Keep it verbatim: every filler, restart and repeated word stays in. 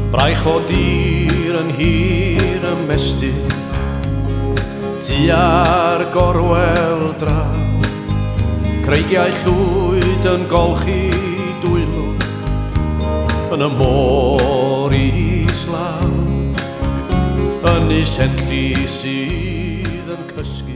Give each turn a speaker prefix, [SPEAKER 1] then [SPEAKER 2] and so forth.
[SPEAKER 1] Braich o dir yn hir ymestyn, tu ar gorwel draw. Creigiau llwyd yn golchi dwylo yn y môr islaw, yn ei sentlu sydd yn cysgu.